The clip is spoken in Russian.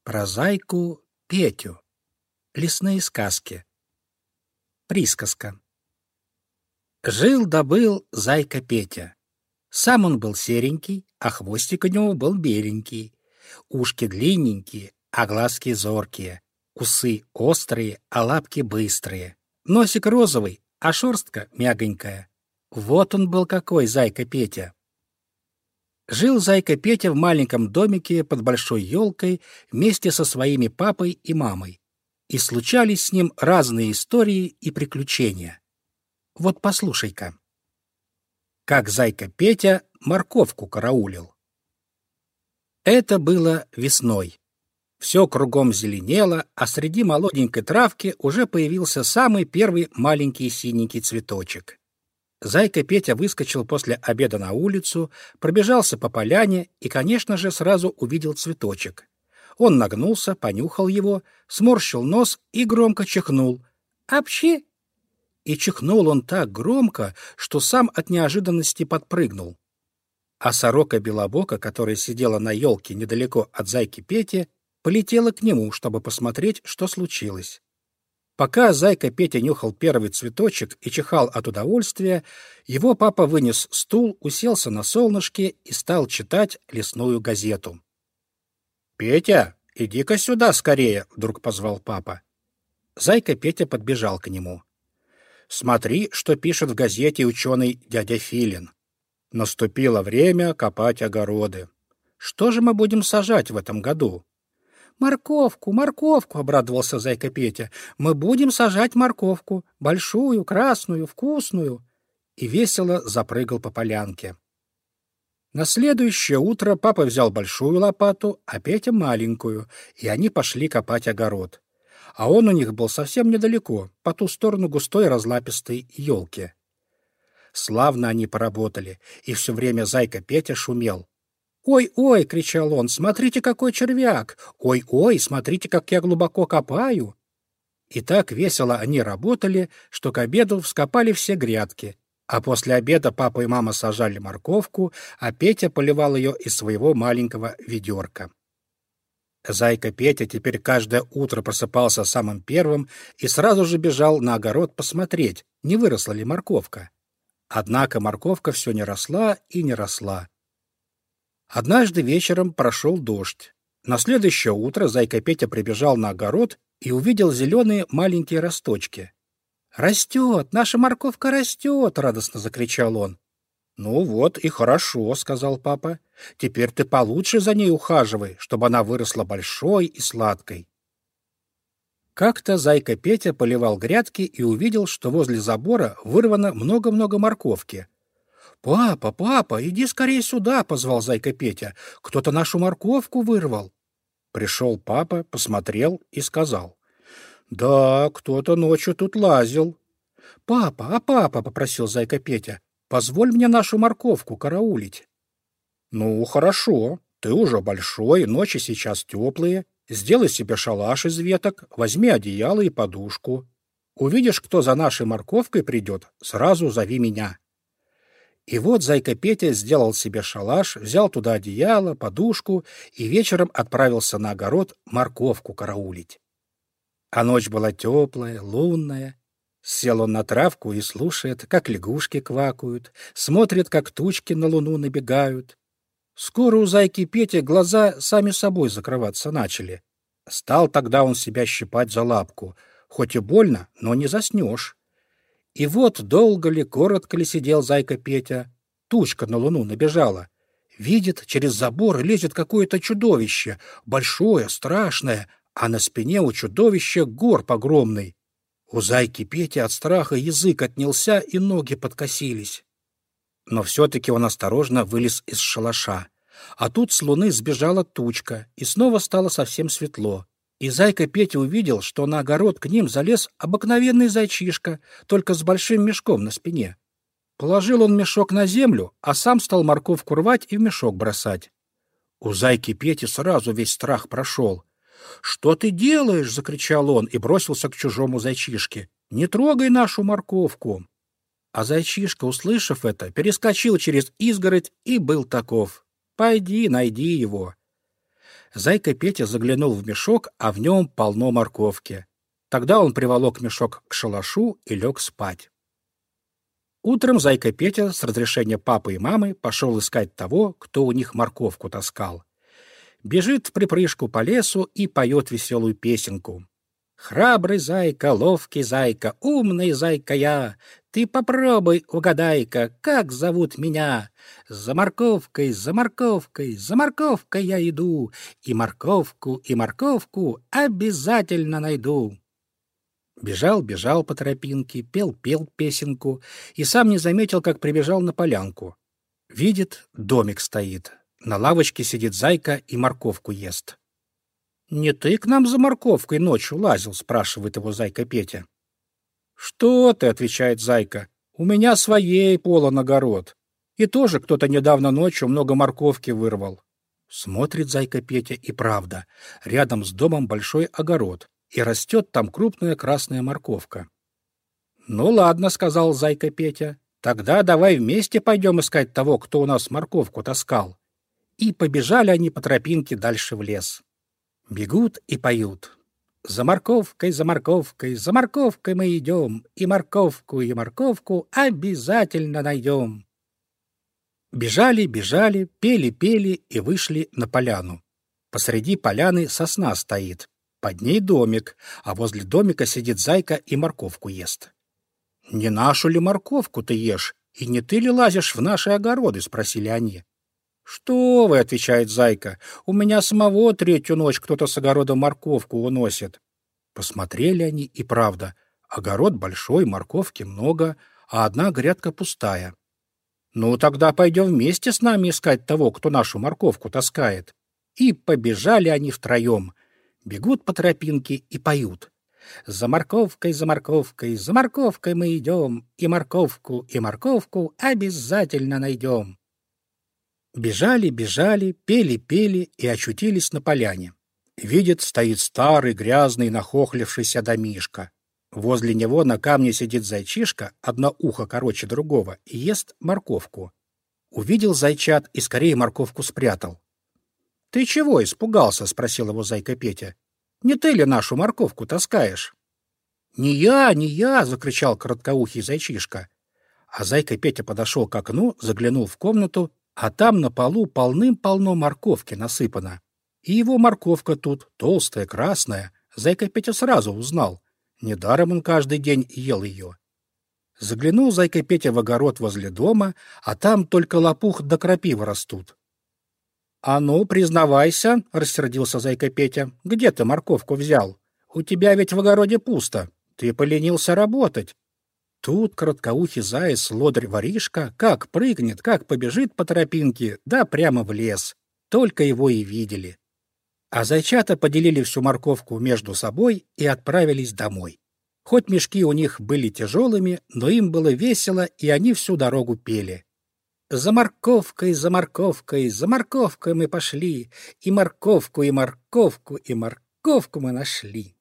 Про зайку Петю. Лесные сказки. Присказка. Жил-да-был зайка Петя. Сам он был серенький, а хвостик у него был беленький. Ушки длинненькие, а глазки зоркие. Усы острые, а лапки быстрые. Носик розовый, а шерстка мягонькая. Вот он был какой, зайка Петя. Жил зайка Петя в маленьком домике под большой елкой вместе со своими папой и мамой. И случались с ним разные истории и приключения. Вот послушай-ка. Как зайка Петя морковку караулил. Это было весной. Все кругом зеленело, а среди молоденькой травки уже появился самый первый маленький синенький цветочек. Зайка Петя выскочил после обеда на улицу, пробежался по поляне и, конечно же, сразу увидел цветочек. Он нагнулся, понюхал его, сморщил нос и громко чихнул. «Апчхи!» И чихнул он так громко, что сам от неожиданности подпрыгнул. А сорока-белобока, которая сидела на елке недалеко от зайки Пети, полетела к нему, чтобы посмотреть, что случилось. Пока зайка Петя нюхал первый цветочек и чихал от удовольствия, его папа вынес стул, уселся на солнышке и стал читать лесную газету. «Петя, иди-ка сюда скорее!» — вдруг позвал папа. Зайка Петя подбежал к нему. «Смотри, что пишет в газете ученый дядя Филин. Наступило время копать огороды. Что же мы будем сажать в этом году?» «Морковку, морковку!» — обрадовался зайка Петя. «Мы будем сажать морковку, большую, красную, вкусную!» И весело запрыгал по полянке. На следующее утро папа взял большую лопату, а Петя маленькую, и они пошли копать огород. А он у них был совсем недалеко, по ту сторону густой разлапистой елки. Славно они поработали, и все время зайка Петя шумел. «Ой-ой!» — кричал он. «Смотрите, какой червяк! Ой-ой! Смотрите, как я глубоко копаю!» И так весело они работали, что к обеду вскопали все грядки. А после обеда папа и мама сажали морковку, а Петя поливал ее из своего маленького ведерка. Зайка Петя теперь каждое утро просыпался самым первым и сразу же бежал на огород посмотреть, не выросла ли морковка. Однако морковка все не росла и не росла. Однажды вечером прошел дождь. На следующее утро зайка Петя прибежал на огород и увидел зеленые маленькие росточки. «Растет! Наша морковка растет!» — радостно закричал он. «Ну вот и хорошо», — сказал папа. «Теперь ты получше за ней ухаживай, чтобы она выросла большой и сладкой». Как-то зайка Петя поливал грядки и увидел, что возле забора вырвано много-много морковки. «Папа, папа, иди скорее сюда!» — позвал зайка Петя. «Кто-то нашу морковку вырвал». Пришел папа, посмотрел и сказал. «Да, кто-то ночью тут лазил». «Папа, папа!» — попросил зайка Петя. «Позволь мне нашу морковку караулить». «Ну, хорошо. Ты уже большой, ночи сейчас теплые. Сделай себе шалаш из веток, возьми одеяло и подушку. Увидишь, кто за нашей морковкой придет, сразу зови меня». И вот зайка Петя сделал себе шалаш, взял туда одеяло, подушку и вечером отправился на огород морковку караулить. А ночь была теплая, лунная. Сел он на травку и слушает, как лягушки квакают, смотрит, как тучки на луну набегают. Скоро у зайки Пети глаза сами собой закрываться начали. Стал тогда он себя щипать за лапку. Хоть и больно, но не заснешь. И вот долго ли, коротко ли сидел зайка Петя. Тучка на луну набежала. Видит, через забор лезет какое-то чудовище, большое, страшное, а на спине у чудовища горб огромный. У зайки Пети от страха язык отнялся и ноги подкосились. Но все-таки он осторожно вылез из шалаша. А тут с луны сбежала тучка, и снова стало совсем светло. И зайка Петя увидел, что на огород к ним залез обыкновенный зайчишка, только с большим мешком на спине. Положил он мешок на землю, а сам стал морковку рвать и в мешок бросать. У зайки Пети сразу весь страх прошел. «Что ты делаешь?» — закричал он и бросился к чужому зайчишке. «Не трогай нашу морковку!» А зайчишка, услышав это, перескочил через изгородь и был таков. «Пойди, найди его». Зайка Петя заглянул в мешок, а в нем полно морковки. Тогда он приволок мешок к шалашу и лег спать. Утром Зайка Петя с разрешения папы и мамы пошел искать того, кто у них морковку таскал. Бежит в припрыжку по лесу и поет веселую песенку. «Храбрый зайка, ловкий зайка, умный зайка я, ты попробуй угадай-ка, как зовут меня. За морковкой, за морковкой, за морковкой я иду, и морковку обязательно найду». Бежал, бежал по тропинке, пел песенку и сам не заметил, как прибежал на полянку. Видит, домик стоит. На лавочке сидит зайка и морковку ест. «Не ты к нам за морковкой ночью лазил?» — спрашивает его Зайка Петя. «Что ты?» — отвечает зайка. «У меня своей полон огород. И тоже кто-то недавно ночью много морковки вырвал». Смотрит Зайка Петя, и правда, рядом с домом большой огород, и растет там крупная красная морковка. «Ну ладно», — сказал Зайка Петя, — «тогда давай вместе пойдем искать того, кто у нас морковку таскал». И побежали они по тропинке дальше в лес. Бегут и поют. За морковкой, за морковкой, за морковкой мы идем, и морковку обязательно найдем». Бежали, бежали, пели, пели и вышли на поляну. Посреди поляны сосна стоит, под ней домик, а возле домика сидит зайка и морковку ест. «Не нашу ли морковку ты ешь, и не ты ли лазишь в наши огороды?» — спросили они. «Что вы?» — отвечает зайка. «У меня самого третью ночь кто-то с огорода морковку уносит». Посмотрели они, и правда, огород большой, морковки много, а одна грядка пустая. «Ну, тогда пойдем вместе с нами искать того, кто нашу морковку таскает». И побежали они втроем. Бегут по тропинке и поют. За морковкой, за морковкой, за морковкой мы идем, и морковку обязательно найдем». Бежали, бежали, пели, пели и очутились на поляне. Видит, стоит старый, грязный, нахохлившийся домишко. Возле него на камне сидит зайчишка, одно ухо короче другого, и ест морковку. Увидел зайчат и скорее морковку спрятал. «Ты чего испугался?» — спросил его Зайка Петя. «Не ты ли нашу морковку таскаешь?» «Не я, не я!» — закричал короткоухий зайчишка. А Зайка Петя подошел к окну, заглянул в комнату, а там на полу полным-полно морковки насыпано. И его морковка тут толстая, красная. Зайка Петя сразу узнал. Недаром он каждый день ел ее. Заглянул Зайка Петя в огород возле дома, а там только лопух да крапива растут. «А ну, признавайся», — рассердился Зайка Петя, — «где ты морковку взял? У тебя ведь в огороде пусто. Ты поленился работать». Тут короткоухий заяц, лодырь-воришка, как прыгнет, как побежит по тропинке, да прямо в лес. Только его и видели. А зайчата поделили всю морковку между собой и отправились домой. Хоть мешки у них были тяжелыми, но им было весело, и они всю дорогу пели. За морковкой, за морковкой, за морковкой мы пошли, и морковку мы нашли».